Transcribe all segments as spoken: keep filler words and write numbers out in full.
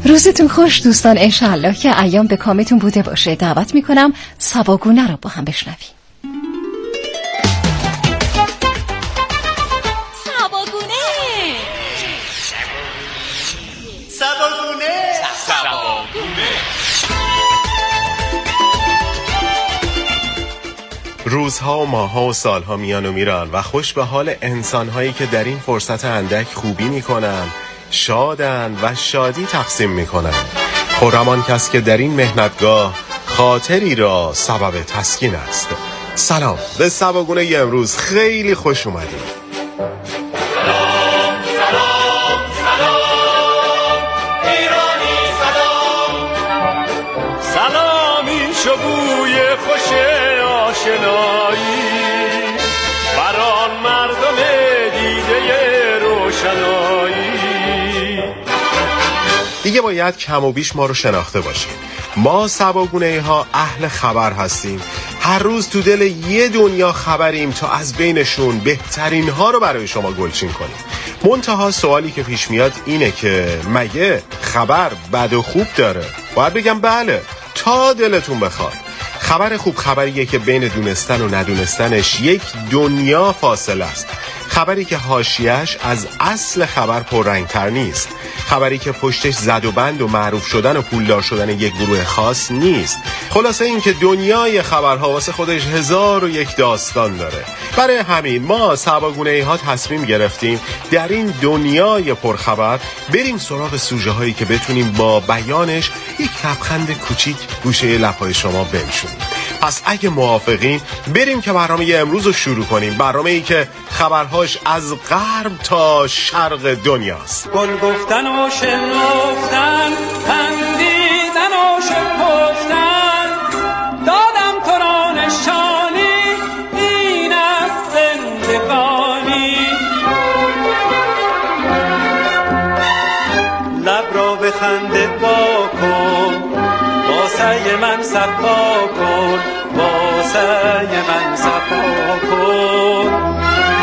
روزتون خوش دوستان، انشالله که ایام به کامتون بوده باشه. دعوت میکنم سباگونه رو با هم بشنویم. سباگونه سباگونه سباگونه روزها و ماهها و سالها میان و میرن و خوش به حال انسانهایی که در این فرصت اندک خوبی میکنن، شادن و شادی تقسیم میکنن. خرمان کس که در این مهنتگاه خاطری را سبب تسکین است. سلام به سباگونه امروز، خیلی خوش اومدید. بران مردم دیده روشنایی. دیگه باید کم و بیش ما رو شناخته باشیم. ما سباگونه ها اهل خبر هستیم. هر روز تو دل یه دنیا خبریم تا از بینشون بهترین ها رو برای شما گلچین کنیم. منتها سوالی که پیش میاد اینه که مگه خبر بد و خوب داره؟ باید بگم بله، تا دلتون بخواد. خبر خوب خبریه که بین دونستن و ندونستنش یک دنیا فاصله است. خبری که حاشیه‌اش از اصل خبر پررنگ‌تر نیست. خبری که پشتش زد و بند و معروف شدن و پولدار شدن یک گروه خاص نیست. خلاصه این که دنیای خبرها واسه خودش هزار و یک داستان داره. برای همین ما سباگونه ها تصمیم گرفتیم در این دنیای پرخبر بریم سراغ سوژه هایی که بتونیم با بیانش یک لبخند کوچیک گوشه لب‌های شما بنشونیم. پس اگه موافقین بریم که برنامه امروز رو شروع کنیم. برنامه‌ای که خبرهاش از غرب تا شرق دنیاست. گل گفتن و شنفتن، خندیدن و شکفتن، دادم تو را نشانی، این از زندگانی. لب را به خنده با کن، واسه من صفا کن، واسه من صفا کن.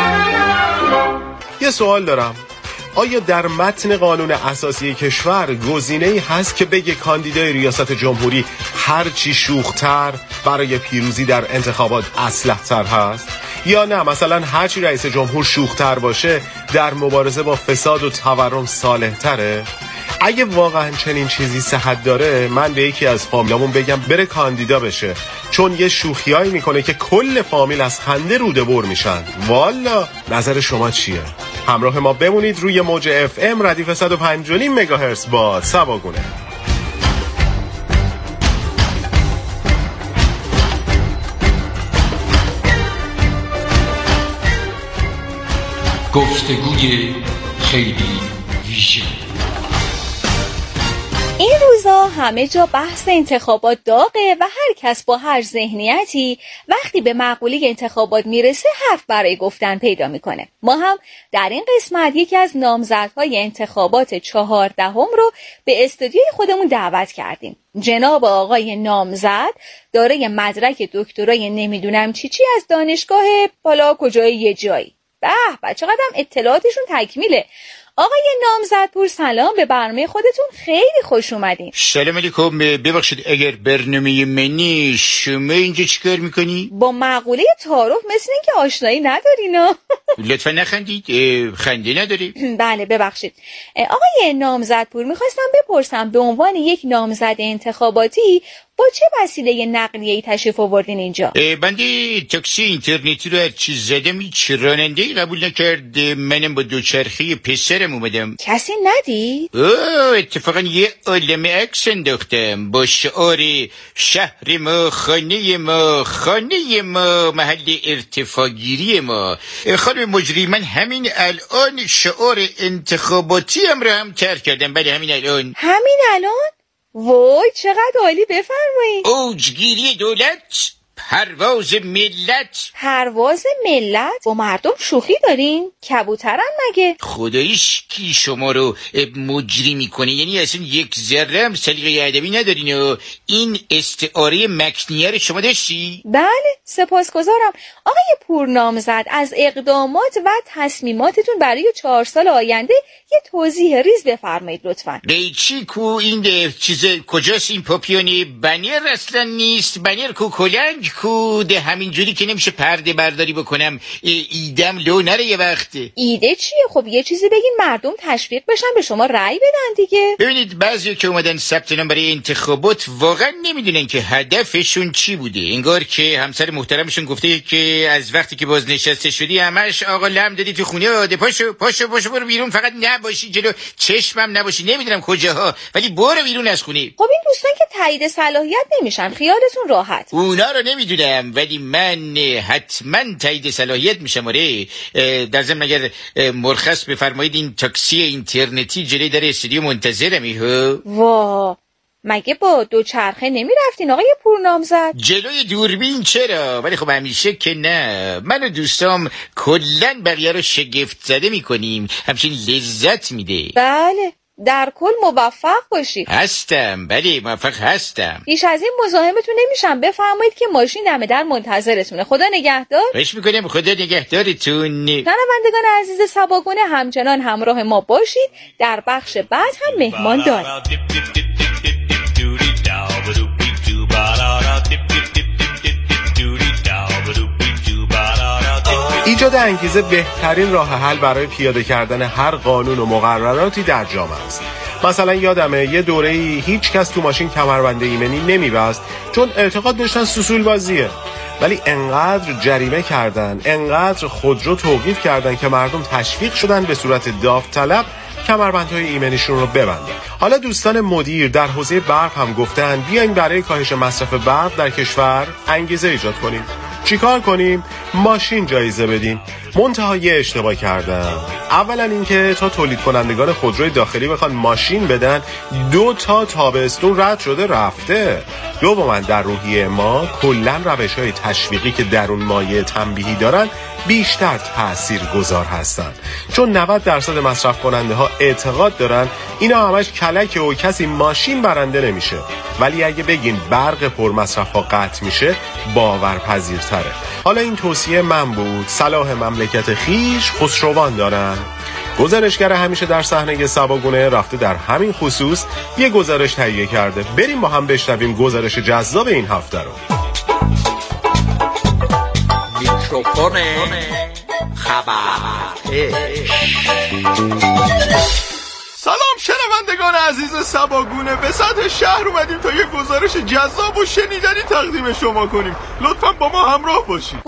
یه سوال دارم، آیا در متن قانون اساسی کشور گزینه‌ای هست که بگه کاندیدای ریاست جمهوری هر چی شوخ‌تر برای پیروزی در انتخابات اصلح‌تر هست؟ یا نه مثلا هر چی رئیس جمهور شوخ‌تر باشه در مبارزه با فساد و تورم صالح‌تره؟ اگه واقعا چنین چیزی صحت داره، من به یکی از فامیلامون بگم بره کاندیدا بشه، چون یه شوخیایی میکنه که کل فامیل از خنده روده بر میشن. والا نظر شما چیه؟ همراه ما بمونید روی موج اف ام ردیف صد و پنج و نیم مگاهرتز با سباگونه. گفتگوی خیلی ویژه. این روزا همه جا بحث انتخابات داغه و هر کس با هر ذهنیتی وقتی به مقوله انتخابات میرسه حرف برای گفتن پیدا میکنه. ما هم در این قسمت یکی از نامزدهای انتخابات چهاردهم رو به استودیوی خودمون دعوت کردیم. جناب آقای نامزد دارای مدرک دکترای نمیدونم چی چی از دانشگاه بالا کجای یه جایی. به به چقدر هم اطلاعاتشون تکمیله. آقای نامزدپور سلام، به برنامه خودتون خیلی خوش اومدین. سلام علیکم. ببخشید اگر برنامه منی، شما اینجا چیکار میکنی؟ با مقوله تعارف مثل این که آشنایی ندارین. لطفا نخندید، خنده نداری. بله ببخشید. آقای نامزدپور میخواستم بپرسم به عنوان یک نامزد انتخاباتی با چه وسیله نقلیه‌ای تشریف آوردین اینجا؟ بنده تاکسی اینترنتی رو هر چیز زدم، هیچ راننده‌ای قبول نکرد. منم با دوچرخه پسرم اومدم. کسی ندی؟ اوه اتفاقا یه عالمه عکس انداختم با شعار شهر ما، خانه ما، خانه ما، محل ارتفاعگیری ما. خانم مجری، من همین الان شعار انتخاباتی هم رو هم ترک کردم. بله همین الان. همین الان؟ وای چقدر عالی، بفرمایید. اوجگیری دولت پرواز ملت. پرواز ملت؟ با مردم شوخی دارین؟ کبوترن مگه؟ خداییش کی شما رو مجری میکنه؟ یعنی اصلا یک ذره هم سلیقه ادبی ندارین و این استعاره مکنیه رو شما داشتی؟ بله سپاسگزارم. آقای پورنامزد از اقدامات و تصمیماتتون برای چهار سال آینده یه توضیح ریز بفرمایید لطفاً. قیچی کو این چیز کجاست؟ این پاپیونی بنیر اصلا نیست. بنیر کو کلنگ کو ده همینجوری که نمیشه پرده برداری بکنم ایدم لو نره یه وقت. ایده چیه؟ خب یه چیزی بگین مردم تشویق بشن به شما رأی بدن دیگه. ببینید بعضی که اومدن ثبت نام برای انتخابات واقعا نمیدونن که هدفشون چی بوده. انگار که همسر محترمشون گفته که از وقتی که بازنشسته شدی همش آقا لم دادی تو خونه آده پاشو پاشو پاشو برو بیرون، فقط نباشی جلو چشمم نباشی، نمیدونم کجاها ولی برو بیرون از خونه. خب این دوستان که تایید صلاحیت نمیشن خیالتون راحت. اونا رو نمیدونم ولی من حتما تایید صلاحیت میشم. آره در ضمن اگر مرخص بفرمایید این تاکسی اینترنتی جلوی در استودیو منتظرمی ها. وا مگه با دو چرخه نمی رفتین آقای پورنامزد؟ جلوی دوربین چرا؟ ولی خب همیشه که نه. من و دوستام کلن بقیه رو شگفت زده می کنیم، همچنین لذت میده. بله در کل موفق باشید. هستم بله موفق هستم. بیش از این مزاحمتون نمیشم، بفرمایید که ماشین دم در منتظرتونه. خدا نگهدار. خواهش میکنم خدا نگهدارتون. شنوندگان عزیز سباگونه همچنان همراه ما باشید، در بخش بعد هم مهمان داریم. ایجاد انگیزه بهترین راه حل برای پیاده کردن هر قانون و مقرراتی در جامعه است. مثلا یادمه یه دوره‌ای هیچ کس تو ماشین کمربند ایمنی نمی‌بست چون اعتقاد داشتن سوسول بازیه، ولی انقدر جریمه کردن، انقدر خودرو توقیف کردن که مردم تشویق شدن به صورت داوطلب کمربندهای ایمنیشون رو ببندن. حالا دوستان مدیر در حوزه برق هم گفتن بیاین برای کاهش مصرف برق در کشور انگیزه ایجاد کنیم. چیکار کنیم؟ ماشین جایزه بدیم. منتها یه اشتباه کردن. اولا اینکه تا تولید کنندگان خودروی داخلی بخوان ماشین بدن، دو تا تابستون رد شده رفته. دوما در روحیه ما کلن روش‌های تشویقی که درون مایه تنبیهی دارن بیشتر تاثیرگذار هستن، چون نود درصد مصرف کننده ها اعتقاد دارن اینا همش کلکه و کسی ماشین برنده نمیشه، ولی اگه بگین برق پر مصرف ها قطع میشه باورپذیرتره. حالا این توصیه من بود. صلاح مملکت خیش خسروان دارن. گزارشگر همیشه در صحنه سباگونه رفته در همین خصوص یه گزارش تهیه کرده. بریم با هم بشنویم گزارش جذاب این هفته رو. میکروفون خبر. سلام شنوندگان عزیز سباگونه، به سطح شهر اومدیم تا یه گزارش جذاب و شنیدنی تقدیم شما کنیم. لطفاً با ما همراه باشید.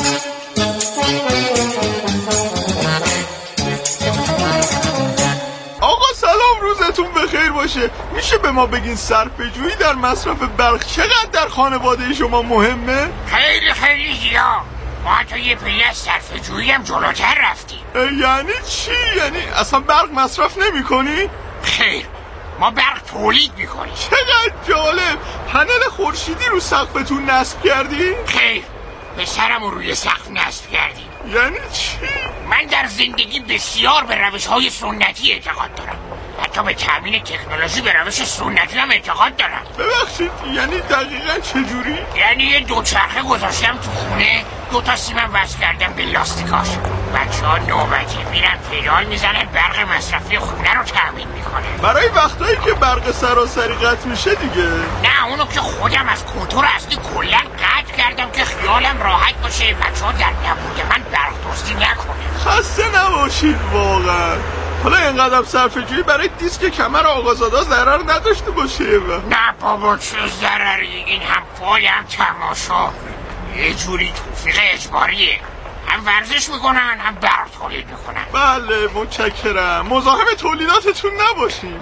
آقا سلام، روزتون بخیر باشه. میشه به ما بگین صرفه‌جویی در مصرف برق چقدر در خانواده شما مهمه؟ خیلی خیلی زیاد. ما حتی یه پله از صرفه‌جویی هم جلوتر رفتیم. یعنی چی؟ یعنی اصلا برق مصرف نمی کنی؟ خیر، ما برق تولید میکنیم. چقدر جالب. پنل خورشیدی رو سقفتون نصب کردی؟ خیر، به سرم روی سقف نصب کردیم. یعنی چی؟ من در زندگی بسیار به روش‌های سنتی اعتقاد دارم، حتی به تامین تکنولوژی به روش سنتی هم اعتقاد دارم. ببخشید یعنی دقیقاً چجوری؟ یعنی یه دوچرخه گذاشتم تو خونه، دو تا سیمم وصل کردم به لاستیکاش. بچه‌ها نوبتی میرن پدال میزنن، برق مصرفی خونه رو تامین میکنن. برای وقتایی که برق سراسری قطع میشه دیگه؟ نه، اونو که خودم از کنتور اصلی کلاً قطع کردم که خیالم راحت باشه بچه‌ها در نبود من برق دزدی نکنه. خسته نباشید واقعا. حالا اینقدر صرفه‌جویی برای دیسک کمر آقازاده ضرر نداشته باشه؟ نه بابا چه ضرری، این هم فال هم تماشا، یه جوری توفیق اجباریه. هم ورزش میکنن هم برق تولید میکنن. بله متشکرم، مزاحم تولیداتتون نباشیم.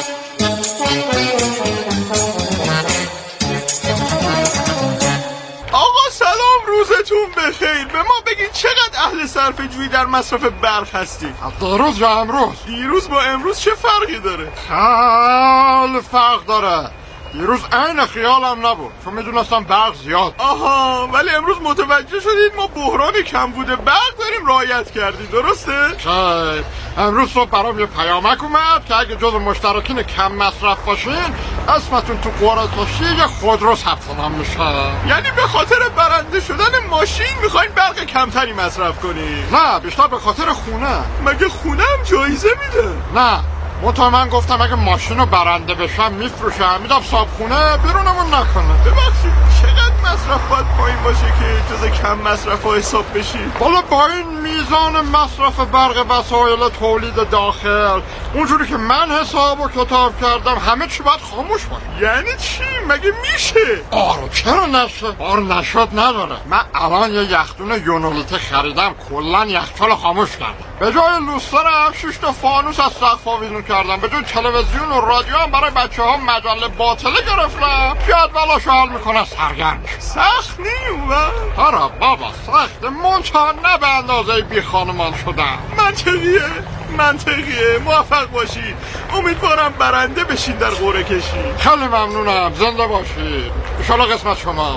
آقا سلام، روزتون بخیر. به ما بگید چقدر اهل صرفه‌جویی در مصرف برق هستید؟ دیروز یا امروز؟ دیروز با امروز چه فرقی داره؟ خیلی فرق داره. دیروز عین خیالم نبود چون میدونستم برق زیاد. آها، ولی امروز متوجه شدید ما بحران کمبود برق داریم رعایت کردی، درسته؟ شاید امروز صبح برام یه پیامک اومد که اگه جزو مشترکین کم مصرف باشین اسمتون تو قرعه کشی یه خودرو ثبت نام میشه. یعنی به خاطر برنده شدن ماشین میخواین برق کمتری مصرف کنی؟ نه، بیشتر به خاطر خونه. مگه خونه هم جایزه میده؟ نه، منطقه من گفتم اگه ماشین رو برنده بشم میفروشم میدم صابخونه بیرونمون نکنه. ببخشید چقدر مصرف باید پایین باشه که جز کم مصرف ها حساب بشی؟ بالا با این میزان مصرف برق وسایل تولید داخل اونجوری که من حساب و کتاب کردم همه چی باید خاموش باشه. یعنی چی؟ مگه میشه؟ آره چرا نشه؟ آره نشد نداره. من الان یه یخدون یونولیته خریدم کلن یخچال خاموش کردم. به جای لوسترم شش تا فانوس از سقف آویزون کردم. به جای تلویزیون و رادیو هم برای بچه ها مجله باطله گرفتم. جدولاشو حل میکنه سرگرم. سخت نیومد؟ آره بابا سخته، منتها نه به اندازه بی خانمان شدم. منطقیه منطقیه. موفق باشید. امیدوارم برنده بشین در قرعه کشی. خیلی ممنونم. زنده باشید. انشالله قسمت شما.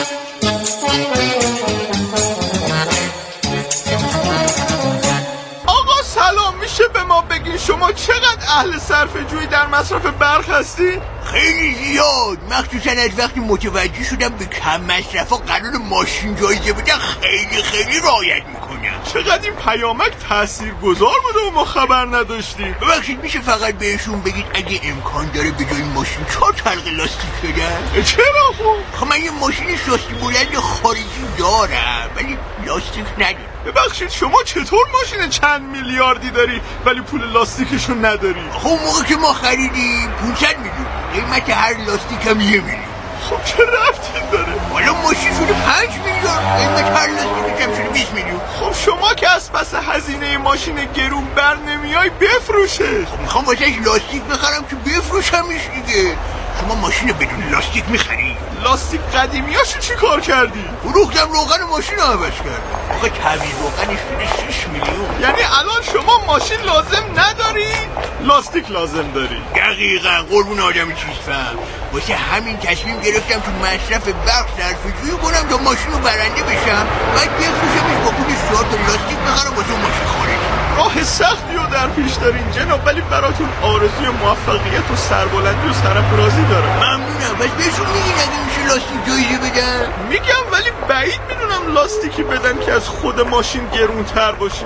سلام، میشه به ما بگین شما چقدر اهل صرفه جویی در مصرف برق هستی؟ خیلی زیاد، مخصوصا از وقتی متوجه شدم به کم مصرفا قرار ماشین جایزه بدن خیلی خیلی رعایت میکنم. چقدر این پیامک تاثیرگذار بوده و ما خبر نداشتیم. ببخشید میشه فقط بهشون بگید اگه امکان داره به جای ماشین چهار تلقه لاستیک بدن؟ چرا خب؟ خب من یه ماشین شاسی بلند خارجی دارم ولی لاستیک ندارم. ببخشید شما چطور ماشین چند میلیاردی داری ولی پول لاستیکشو نداری؟ خب موقع که ما خریدیم پانصد میلیون، قیمت هر لاستیک هم یه میلیون. خب چه ربطی داره؟ حالا ماشین شده پنج میلیارد، قیمت هر لاستیکش هم شده بیست میلیون. خب شما که از پس هزینه ماشین گرون بر نمیای بفروشه. خب میخوام واسهش لاستیک بخرم که بفروشمش دیگه. شما ماشین بدون لاستیک میخری؟ لاستیک قدیمیاشو چی کار کردی؟ فروختم روغن ماشین رو عوض کردم. آقا تعویض روغنش شده شش میلیون. یعنی الان شما ماشین لازم نداری؟ لاستیک لازم داری؟ دقیقاً قربون آدمی چیستم. واسه همین تصمیم گرفتم تو مصرف برق صرفه‌جویی کنم تا ماشین رو برنده بشم بعد بفروشمش با پولش چهار تا لاستیک بخرم واسه ماشین خارجی. راه سختی رو در پیش دارین جناب، ولی براتون آرزوی موفقیت و سربلندی و سرفرازی دارم. ممنونم. بس بهشون میگین اگه میشه لاستیک جایزه بدن؟ میگم ولی بعید میدونم لاستیکی بدن که از خود ماشین گرونتر باشه.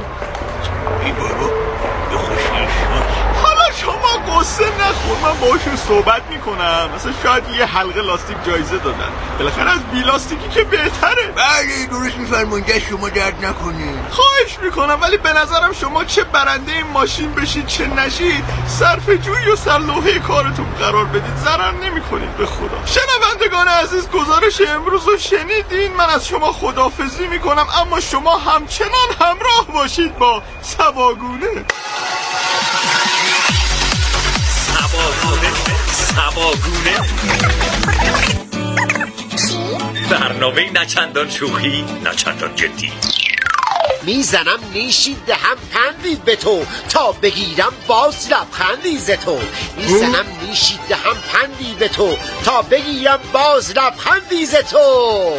ای بابا به خوشحال شد. حالا شما قصه نخور، من باشون صحبت میکنم. مثلا شاید یه حلقه لاستیک جایزه دادن، بالاخره از بی لاستیکی که بهتره. بله درست میفرمایید، دست شما درد نکنه. خواهش میکنم، ولی به نظرم شما چه برنده این ماشین بشید چه نشید صرفه جویی و سرلوحه کارتون قرار بدید ضرر نمیکنید به خدا. شنوندگان عزیز گزارش امروز رو شنیدین. من از شما خداحافظی میکنم، اما شما همچنان همراه باشید با سباگونه. سباگونه سباگونه برنامه نچندان شوخی نچندان جدی. میزنم نیشی دهم پندی به تو تا بگیرم باز لبخندی ز تو. میزنم نیشی دهم پندی به تو تا بگیرم باز لبخندی ز تو.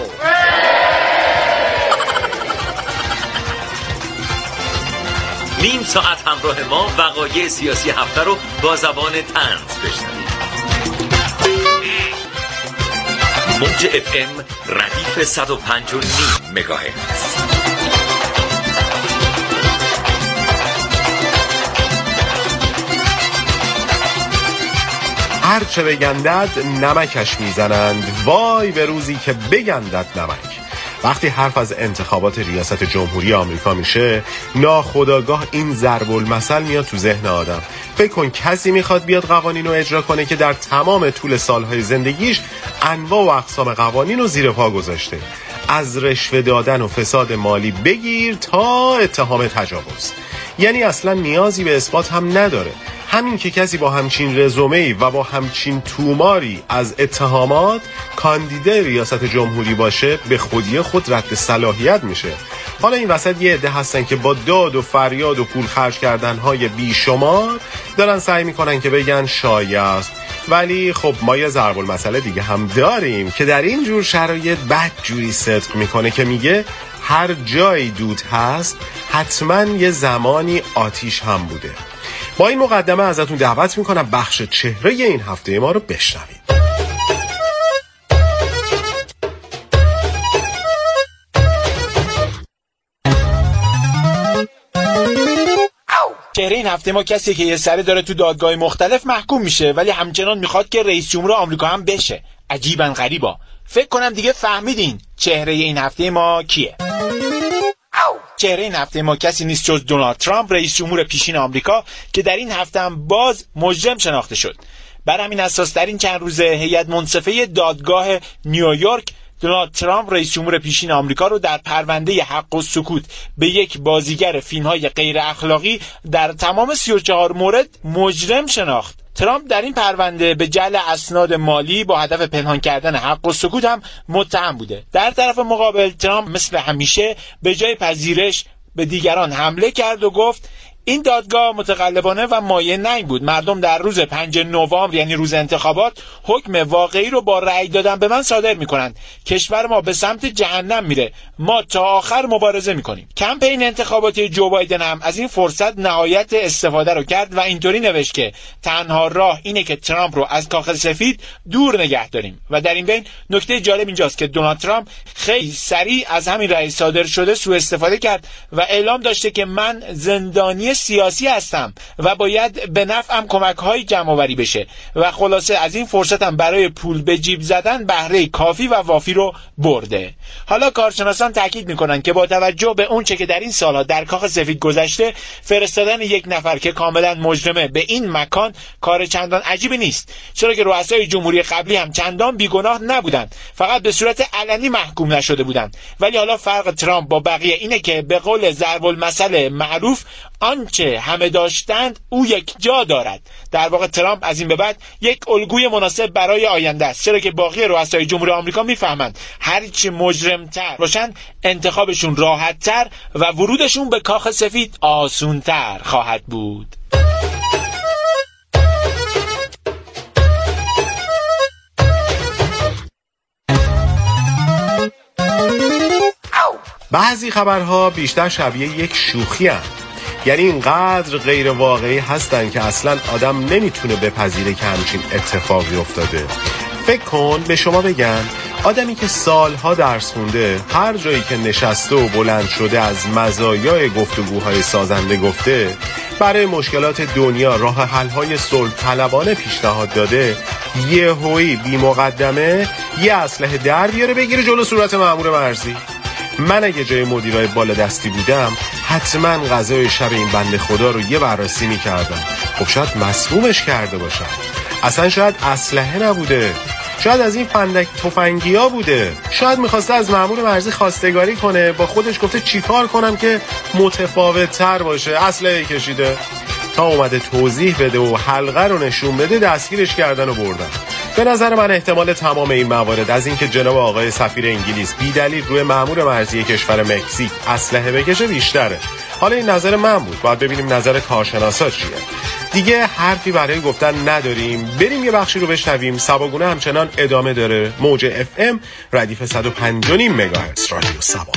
نیم ساعت همراه ما وقایع سیاسی هفته رو با زبان طنز بشنوید. موج اف ام ردیف صد و پنج و نیم مگاهرتز. هرچه بگندد نمکش میزنند، وای به روزی که بگندد نمک. وقتی حرف از انتخابات ریاست جمهوری آمریکا میشه ناخودآگاه این ضرب المثل میاد تو ذهن آدم. فکر کن کسی میخواد بیاد قوانین رو اجرا کنه که در تمام طول سالهای زندگیش انواع و اقسام قوانین رو زیر پا گذاشته، از رشوه دادن و فساد مالی بگیر تا اتهام تجاوز. یعنی اصلا نیازی به اثبات هم نداره. همین که کسی با همچین رزومه‌ای و با همچین توماری از اتهامات کاندیدای ریاست جمهوری باشه به خودی خود رد صلاحیت میشه. حالا این وسط یه عده هستن که با داد و فریاد و پول خرج کردنهای بیشمار دارن سعی میکنن که بگن شایست ولی خب ما یه ضرب المثل دیگه هم داریم که در این جور شرایط بدجوری صدق میکنه که میگه هر جایی دود هست حتما یه زمانی آتیش هم بوده. با این مقدمه ازتون دعوت میکنم بخش چهره این هفته ما رو بشنوید. چهره این هفته ما کسیه که یه سری داره تو دادگاه مختلف محکوم میشه ولی همچنان میخواد که رئیس جمهور آمریکا هم بشه. عجیبا غریبا. فکر کنم دیگه فهمیدین چهره این هفته ما کیه. چهره این هفته ما کسی نیست جز دونالد ترامپ، رئیس جمهور پیشین آمریکا که در این هفته هم باز مجرم شناخته شد. بر همین اساس در این چند روزه هیئت منصفه دادگاه نیویورک دونالد ترامپ رئیس جمهور پیشین آمریکا رو در پرونده حق و سکوت به یک بازیگر فیلم‌های غیر اخلاقی در تمام سی و چهار مورد مجرم شناخت. ترامپ در این پرونده به جعل اسناد مالی با هدف پنهان کردن حق و سکوت هم متهم بوده. در طرف مقابل ترامپ مثل همیشه به جای پذیرش به دیگران حمله کرد و گفت این دادگاه متقلبانه و مایه ننگ بود. مردم در روز پنجم نوامبر یعنی روز انتخابات حکم واقعی رو با رأی دادن به من صادر میکنند. کشور ما به سمت جهنم میره. ما تا آخر مبارزه میکنیم. کمپین انتخاباتی جو بایدن هم از این فرصت نهایت استفاده رو کرد و اینطوری نوشت که تنها راه اینه که ترامپ رو از کاخ سفید دور نگه داریم. و در این بین نکته جالب اینجاست که دونالد ترامپ خیلی سریع از همین رأی صادر شده سوء استفاده کرد و اعلام داشته که من زندانی سیاسی هستم و باید به نفعم کمک‌های جمع‌آوری بشه و خلاصه از این فرصت هم برای پول به جیب زدن بهره کافی و وافی رو برده. حالا کارشناسان تاکید میکنن که با توجه به اون چه که در این سالها در کاخ سفید گذشته فرستادن یک نفر که کاملا مجرمه به این مکان کار چندان عجیبی نیست، چرا که رؤسای جمهوری قبلی هم چندان بیگناه نبودند، فقط به صورت علنی محکوم نشده بودند. ولی حالا فرق ترامپ با بقیه اینه که به قول ضرب المثل معروف آنچه همه داشتند او یک جا دارد. در واقع ترامپ از این به بعد یک الگوی مناسب برای آینده است، چرا که باقی رؤسای جمهوری آمریکا میفهمند هرچی مجرمتر باشن انتخابشون راحتتر و ورودشون به کاخ سفید آسونتر خواهد بود. بعضی خبرها بیشتر شبیه یک شوخی هستند. یعنی اینقدر غیر واقعی هستن که اصلا آدم نمیتونه بپذیره که همچین اتفاقی افتاده. فکر کن به شما بگن آدمی که سالها درس خونده هر جایی که نشسته و بلند شده از مزایای گفتگوهای سازنده گفته، برای مشکلات دنیا راه حل‌های صلح طلبانه پیشنهاد داده، یهویی بی مقدمه یه اسلحه در بیاره بگیره جلو صورت مأمور مرزی. من اگه جای مدیرای بالا دستی بودم حتما غذای شب این بنده خدا رو یه بررسی می‌کردم. خب شاید مسمومش کرده باشم، اصلا شاید اسلحه نبوده، شاید از این فندک تفنگیا بوده، شاید می‌خواسته از مأمور مرزی خواستگاری کنه، با خودش گفته چیکار کنم که متفاوت‌تر باشه، اسلحه کشیده. تا اومده توضیح بده و حلقه رو نشون بده دستگیرش کردن و بردن. به نظر من احتمال تمام این موارد از این که جناب آقای سفیر انگلیس بی دلیل روی مأمور مرزی کشور مکزیک اسلحه بکشه بیشتره. حالا این نظر من بود، باید ببینیم نظر کارشناسا چیه. دیگه حرفی برای گفتن نداریم، بریم یه بخشی رو بشنویم. سباگونه همچنان ادامه داره. موج اف ام ردیف صد و پنج و نیم مگاهرتز رادیو سبا.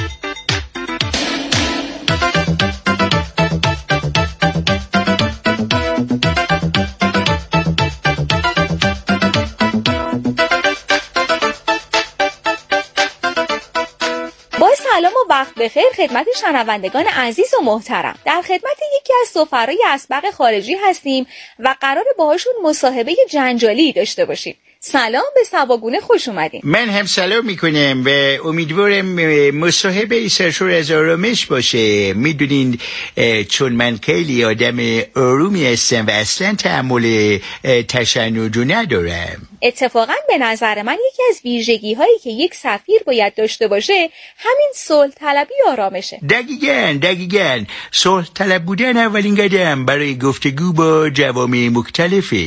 سلام و وقت بخیر خدمت شنوندگان عزیز و محترم. در خدمت یکی از سفرای اسبق خارجی هستیم و قرار باهاشون مصاحبه جنجالی داشته باشیم. سلام، به سباگونه خوش اومدین. من هم سلام میکنم و امیدوارم مصاحبه سرشور از آرامش باشه. میدونین چون من خیلی آدم آرومی هستم و اصلا تحمل تشنج ندارم. اتفاقا به نظر من یکی از ویژگی هایی که یک سفیر باید داشته باشه همین صلح طلبی آرامشه. دقیقاً دقیقاً صلح طلب بودن اولین قدم برای گفتگو با جوامع مختلفه.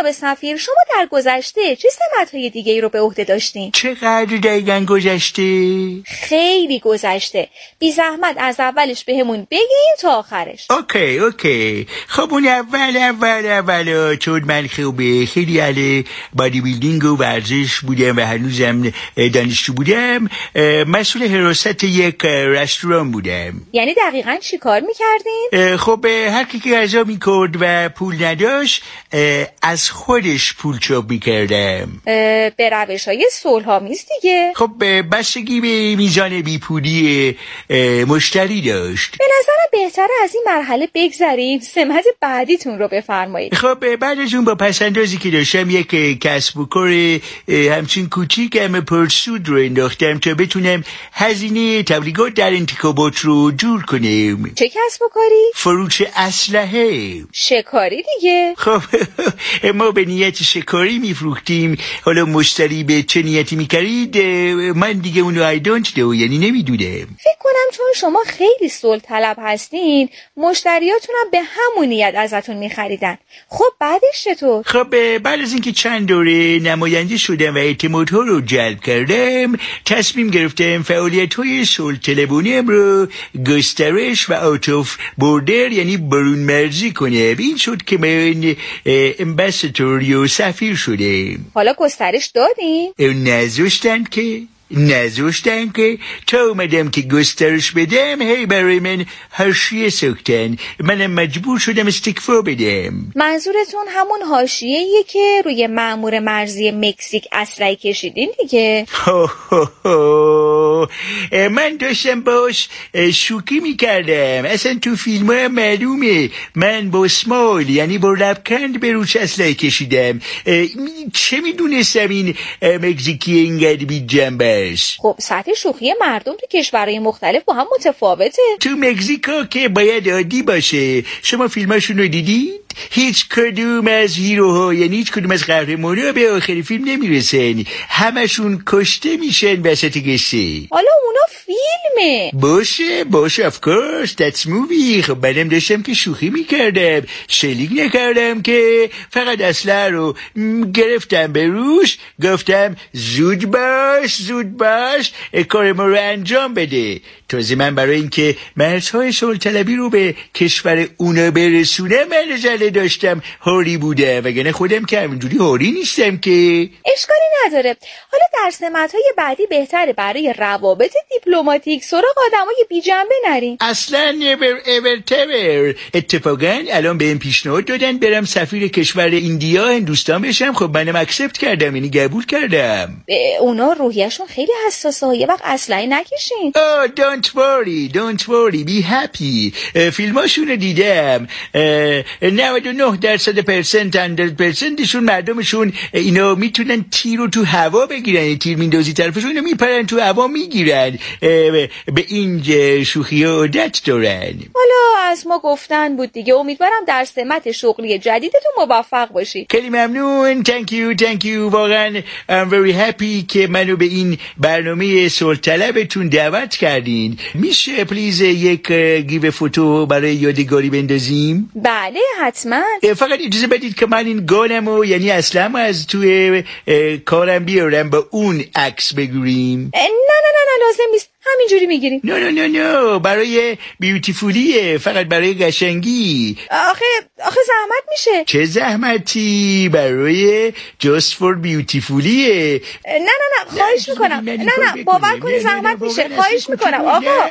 جناب سفیر، شما در گذشته چه سمت‌های دیگه‌ای رو به عهده داشتین؟ چقدر دقیقاً گذشته؟ خیلی گذشته. بی زحمت از اولش بهمون بگین تا آخرش. اوکی اوکی. خب اون اول اول اول چون من خوبه خیلی اهل بادی بیلدینگ و ورزش بودم و هنوزم دانشجو بودم، مسئول حراست یک رستوران بودم. یعنی دقیقاً چی کار میکردین؟ خب هر کی که غذا میکرد و پول نداشت از خودش پول چوب میکردم. به روش های صلح‌آمیز دیگه. خب بستگی به میزان بیپولی مشتری داشت. به نظرم بهتره از این مرحله بگذریم، سمت بعدیتون رو بفرمایید. خب بعد از اون با پسندازی که داشتم یک کسب و کار همچین کوچیک اما پرسود رو انداختم تا بتونم هزینه تبلیغات در انتخابات رو جور کنم. چه کسب و کاری؟ فروش اسلحه. شکاری دیگه. خب ما به نیت شکاری میفروختیم، حالا مشتری به چه نیتی میکرید من دیگه اونو I don't know، یعنی نمیدونم. فکر کنم چون شما خیلی صلح طلب هستین مشتریاتون هم به همون نیت ازتون میخریدن. خب بعدش چطور؟ خب بعد از اینکه چند دوره نماینده شدم و اعتمادها رو جلب کردم تصمیم گرفتم فعالیت‌های صلح طلبانه‌ام رو گسترش و آوت آف بوردر یعنی برون مرزی کنم. این شد که من امباسادور یا سفیر شدم. حالا گسترش دادین؟ نذاشتن که نذاشتن که تا اومدم که گسترش بدم هی برای من حاشیه ساختن، منم مجبور شدم استکفا بدم. منظورتون همون حاشیه‌ایه که روی مأمور مرزی مکزیک اسلحه کشیدین دیگه؟ من داشتم باش شوخی میکردم، اصلا تو فیلم ها معلومه من با سمال یعنی با لبخند به روش اسلحه کشیدم. چه میدونستم این مکزیکی اینقدر بی جنبه. خب سطح شوخی مردم تو کشورهای مختلف با هم متفاوته. تو مکزیکو که باید عادی باشه. شما فیلماشون رو دیدید؟ هیچ کدوم از هیروها یعنی هیچ کدوم از قهرمان‌ها به آخر فیلم نمیرسن، همشون کشته میشن وسط قصه. حالا اونا فیلمه. باشه باشه of course that's movie. خب منم داشتم که شوخی میکردم، شلیک نکردم که، فقط اسلحه رو گرفتم به روش، گفتم زود باش زود باش کار ما رو انجام بده. تازه من برای اینکه مرزهای صلح طلبی رو به کشور اونا برسونم من رجله داشتم هاری بوده، وگرنه خودم که همینجوری هاری نیستم که. اشکالی نداره. حالا در سمت‌های بعدی بهتره برای روابط دیپلماتیک سراغ آدمای بی جنبه نریم. اصلا never ever ever. اتفاقا الان بهم پیشنهاد دادن برم سفیر کشور ایندیا هندوستان بشم. خب منم اکسپت کردم، یعنی قبول کردم. اونا روحیه‌شون خیلی حساسه، یه وقت اسلحه نکشین. oh don't worry don't worry be happy. فیلماشون رو دیدم، نود و نه درصد پرسنت صد درصدشون مردمشون اینا میتونن تیر رو تو هوا بگیرن، تیر میندازی طرفشون میپرن تو هوا میگیرن، به این شوخی ها عادت دارن. حالا از ما گفتن بود دیگه، امیدوارم در سمت شغلی جدیدتون موفق باشید. خیلی ممنون. thank you thank you. واقعا I'm very happy که منو به این برنامه صلح طلبتون دعوت کردین. میشه پلیز یک گیو فوتو برای یادگاری بندازیم؟ بله حتما. فقط اجازه بدید که من این گانمو یعنی اصلمو از توی کارم بیارم با اون عکس بگیریم. نه نه نه نه لازم نیست، همینجوری میگیریم. نه نه نه نه برای بیوتیفولیه، فقط برای قشنگی. آخه آخه زحمت میشه. چه زحمتی؟ برای just for بیوتیفولیه. نه نه نه خواهش میکنم. نه نه باور کنی زحمت میشه، خواهش میکنم آقا.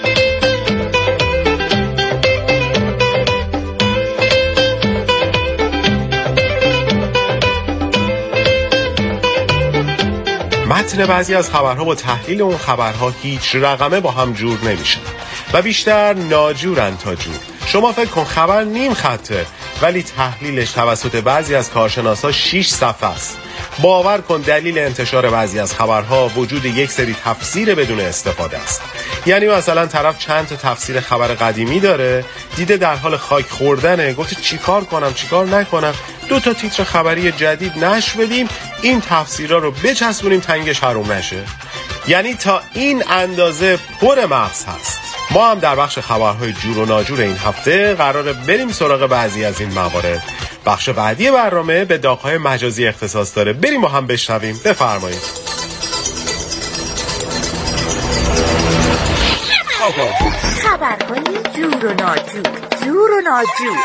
متن بعضی از خبرها با تحلیل اون خبرها هیچ رقمه با هم جور نمیشن و بیشتر ناجورن تا جور. شما فکر کن خبر نیم خطه ولی تحلیلش توسط بعضی از کارشناسا شش صفحه است. باور کن دلیل انتشار بعضی از خبرها وجود یک سری تفسیر بدون استفاده است. یعنی مثلا طرف چند تا تفسیر خبر قدیمی داره، دیده در حال خاک خوردنه، گفته چیکار کنم چیکار نکنم، دو تا تیتر خبری جدید نشر بدیم، این تفسیرها رو بچسبونیم تنگش حروم نشه. یعنی تا این اندازه پر مغز هست. ما هم در بخش خبرهای جور و ناجور این هفته قراره بریم سراغ بعضی از این موارد. بخش بعدی برنامه به داغ‌های مجازی اختصاص داره. بریم با هم بشنویم. بفرمایید. خبرهای جور و ناجور، جور و ناجور.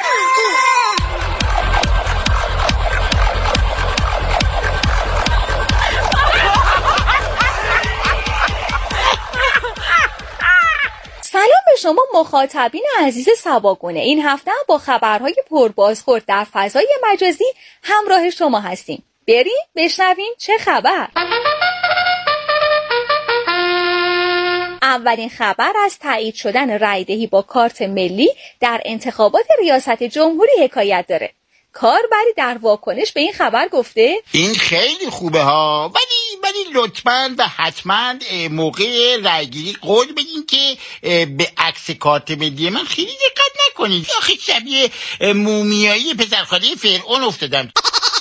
سلام به شما مخاطبین عزیز سباگونه. این هفته هم با خبرهای پربازخورد در فضای مجازی همراه شما هستیم. بریم بشنویم چه خبر. اولین خبر از تایید شدن رایدهی با کارت ملی در انتخابات ریاست جمهوری حکایت داره. کاربری در واکنش به این خبر گفته این خیلی خوبه ها، ولی ولی لطفاً و حتما موقع رایگیری قول بدین که به عکس کارت ملی من خیلی دقت نکنید. آخه شبیه مومیایی پسرخاله فرعون افتادم.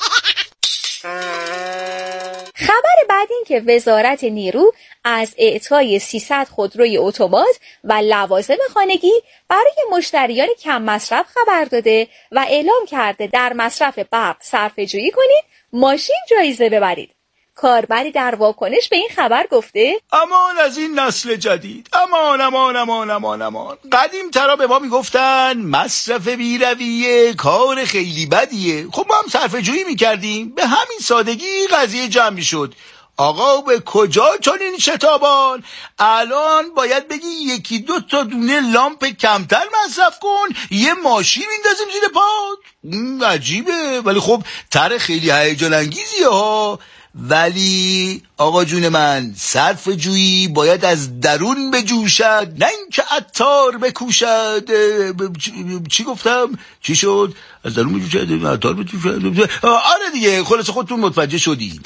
خبر بعد این که وزارت نیرو از اعطای سیصد خودروی اتومات و لوازم خانگی برای مشتریان کم مصرف خبر داده و اعلام کرده در مصرف برق صرفه‌جویی کنید، ماشین جایزه ببرید. کاربری در واکنش به این خبر گفته امان از این نسل جدید، امان امان امان امان امان. قدیم ترا به ما میگفتن مصرف بی‌رویه کار خیلی بدیه. خب ما هم صرفه‌جویی میکردیم، به همین سادگی قضیه جمع میشد. آقا به کجا چنین شتابان؟ الان باید بگی یکی دو تا دونه لامپ کمتر مصرف کن، یه ماشین میندازیم زیر پات. عجیبه، ولی خب طرح خیلی هیجان انگیزیه ها. ولی آقا جون من، صرف جویی باید از درون بجوشد، نه اینکه عطار بکوشد. چی گفتم؟ چی شد؟ از درون بجوشد، عطار بکوشد. آره دیگه، خلاص خودتون متوجه شدی.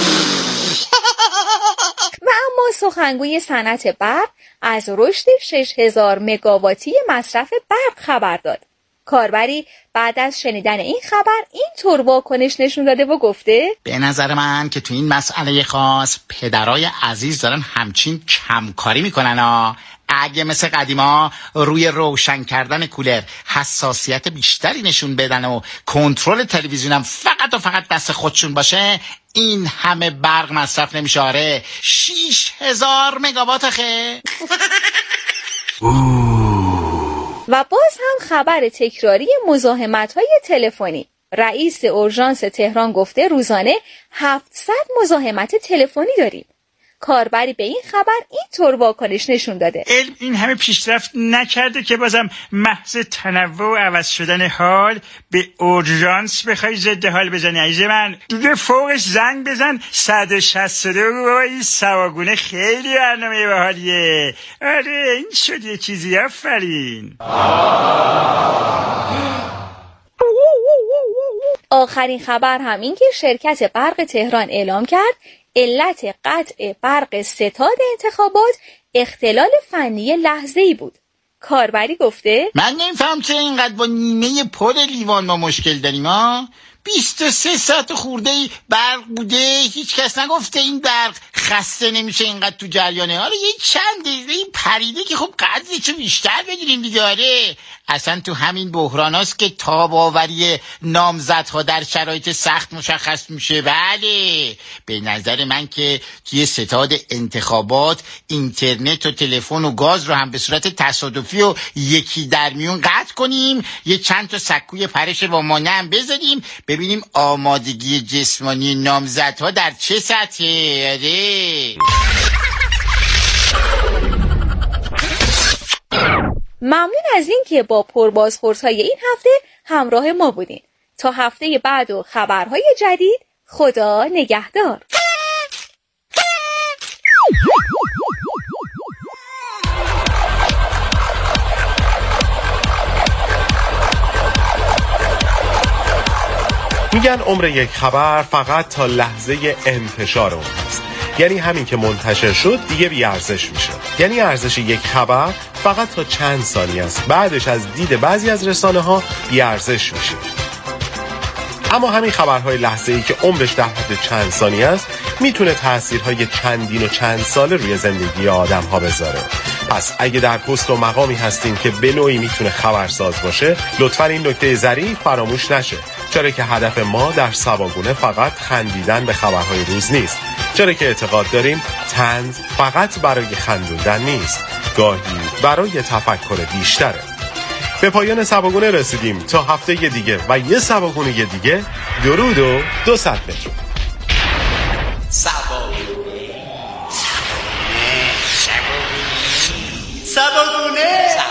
و اما سخنگوی صنعت برق از رشد شش هزار مگاواتی مصرف برق خبر داد. کاربری بعد از شنیدن این خبر این طور واکنش نشون داده و گفته به نظر من که تو این مسئله خاص پدرای عزیز دارن همچین کمکاری میکنن ها. اگه مثل قدیما روی روشن کردن کولر حساسیت بیشتری نشون بدن و کنترل تلویزیونم فقط و فقط دست خودشون باشه، این همه برق مصرف نمیشه. آره، شیش هزار مگاوات خه. و باز هم خبر تکراری مزاحمت‌های تلفنی. رئیس اورژانس تهران گفته روزانه هفتصد مزاحمت تلفنی داریم. کاربری به این خبر این طور واکنش نشون داده علم این همه پیشرفت نکرده که بازم محض تنوع و عوض شدن حال به اورژانس بخوای ضد حال بزنی. عزیز من دیگه فوقش زنگ بزن صد و شصت و دو. این سواگونه خیلی برنامه باحالیه. آره این شد یه چیزی. آفرین. آخرین خبر هم این که شرکت برق تهران اعلام کرد علت قطع برق ستاد انتخابات اختلال فنی لحظه‌ای بود. کاربری گفته من نمیفهم چه اینقدر با نیمه پر لیوان ما مشکل داریم ها. بیست و سه ساعت خورده برق بوده، هیچ کس نگفته این برق خسته نمیشه اینقدر تو جریانه. حالا یه چند دقیقه پریده که خب قدرشو بیشتر بگیریم دیگه. آره اصلا تو همین بحراناست که تاب‌آوری نامزدها در شرایط سخت مشخص میشه. بله به نظر من که توی ستاد انتخابات اینترنت و تلفن و گاز رو هم به صورت تصادفی و یکی در میون قطع کنیم، یه چند تا سکوی پرش با مانع هم بذاریم، ببینیم آمادگی جسمانی نامزدها در چه سطحه. آره ممنون از این که با پربازخوردهای این هفته همراه ما بودین. تا هفته بعد و خبرهای جدید، خدا نگهدار. میگن عمر یک خبر فقط تا لحظه انتشار اون هست. یعنی همین که منتشر شد دیگه بی ارزش میشه. یعنی ارزش یک خبر فقط تا چند ثانیه است، بعدش از دید بعضی از رسانه ها بی ارزش میشه. اما همین خبرهای لحظه‌ای که عمرش در حد چند ثانیه است میتونه تأثیرهای چندین و چند ساله روی زندگی آدم ها بذاره. پس اگه در پست و مقامی هستین که به نوعی میتونه خبرساز باشه، لطفاً این نکته ظریف فراموش نشه. چرا که هدف ما در سباگونه فقط خندیدن به خبرهای روز نیست، چرا که اعتقاد داریم طنز فقط برای خندوندن نیست، گاهی برای تفکر بیشتره. به پایان سباگونه رسیدیم. تا هفته دیگه و یه سباگونه دیگه، درود و دو صد متر. سباگونه